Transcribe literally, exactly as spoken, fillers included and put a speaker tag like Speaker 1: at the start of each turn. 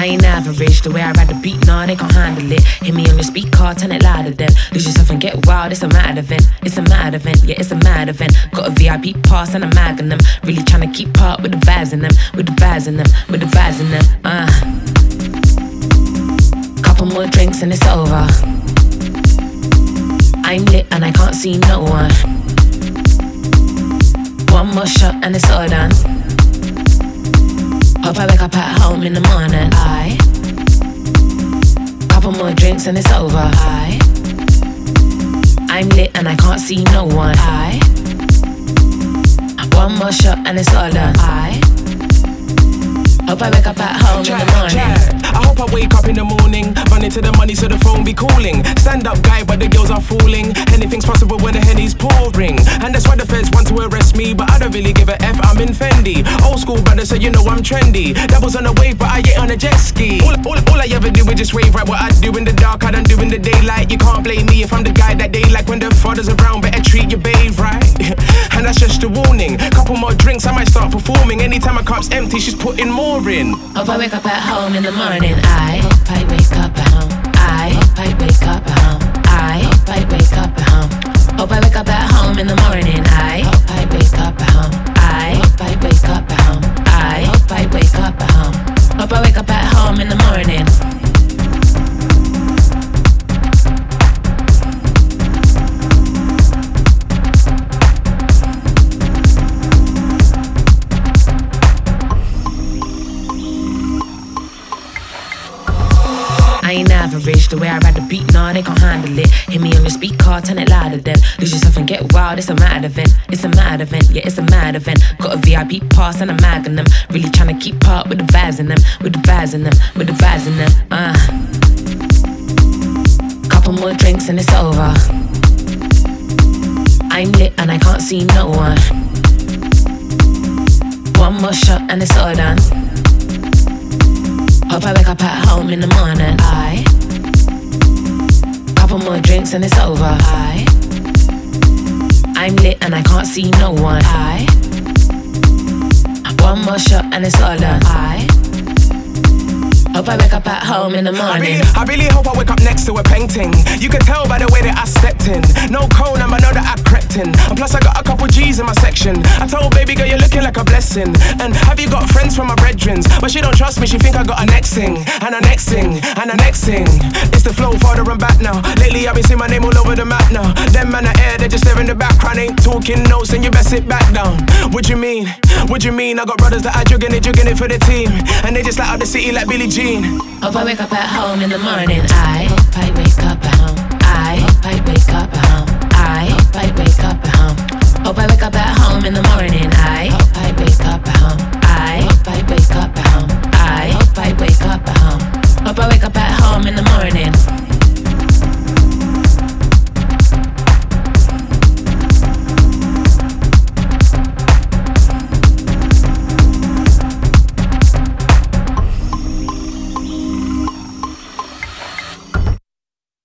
Speaker 1: I ain't average, the way I ride the beat, nah, they can't handle it. Hit me on your speaker, turn it louder then. Lose yourself and get wild, it's a mad event. It's a mad event, yeah, it's a mad event. Got a V I P pass and a mag in them. Really tryna keep up with the vibes in them. With the vibes in them, with the vibes in them, uh. Couple more drinks and it's over. I'm lit and I can't see no one. One more shot and it's all done. Hope I wake up at home in the morning. I couple more drinks and it's over. I I'm lit and I can't see no one. I one more shot and it's all done. I hope I wake up at home chat, in the morning.
Speaker 2: Chat. I hope I wake up in the morning, run into the money so the phone be calling. Stand up guy, but the girls are fooling. Anything's possible when the Henny's pouring. And that's why the feds want to arrest me, but I don't really give a F, I'm in Fendi. Old school brother, so you know I'm trendy. Doubles on the wave, but I get on a jet ski. All, all, all I ever do is just wave right. What I do in the dark, I don't do in the daylight. You can't blame me if I'm the guy that they like. When the father's around, better treat your babe right. And that's just a warning. Couple more drinks, I might start performing. Anytime a cup's empty, she's putting more in.
Speaker 1: Hope I wake up at home in the morning. I hope I wake up at home. I hope I wake up at home. I hope I wake up at home. Hope I wake up at home in the morning. I hope I wake up at home. I hope I wake up at home. I hope I wake up at home. Hope I wake up at home in the morning. I ain't average, the way I ride the beat, nah, they can't handle it. Hit me on your speaker, turn it louder then. Lose yourself and get wild, it's a mad event. It's a mad event, yeah, it's a mad event. Got a V I P pass and a mag in them. Really tryna keep up with the vibes in them. With the vibes in them, with the vibes in them, uh. Couple more drinks and it's over. I'm lit and I can't see no one. One more shot and it's all done. Hope I wake up at home in the morning. I couple more drinks and it's over. I I'm lit and I can't see no one. I one more shot and it's all done. I hope I wake up at home in the morning.
Speaker 2: I really, I really hope I wake up next to a painting. You can tell by the way that I stepped in. No cone, I know that I crept in. And plus I got a couple G's in my section. I told baby girl you're looking like a blessing. And have you got friends from my brethrens? But she don't trust me, she think I got a next thing. And a next thing, and a next thing. It's the flow farther and back now. Lately I've been seeing my name all over the map now. Them man are air, they're just there in the background. Ain't talking notes and you best sit back down. What you mean? What you mean? I got brothers that are jugging it, jugging it for the team. And they just light up the city like Billie Jean.
Speaker 1: Hope I wake up at home in the morning. I hope I wake up at home. I hope I wake up at home. I hope I wake up